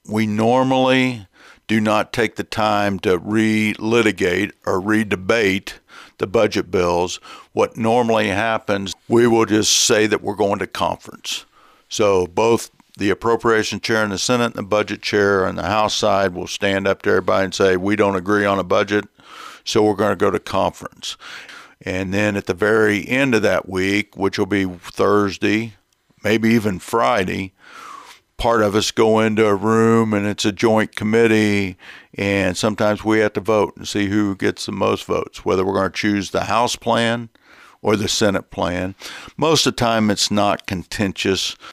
We normally do not take the time to re-litigate or re-debate the budget bills. What normally happens, we will just say that we're going to conference. So both the appropriation chair in the Senate and the budget chair on the House side will stand up to everybody and say, we don't agree on a budget, so we're going to go to conference. And then at the very end of that week, which will be Thursday, maybe even Friday, part of us go into a room and it's a joint committee, and sometimes we have to vote and see who gets the most votes, whether we're going to choose the House plan or the Senate plan. Most of the time it's not contentious.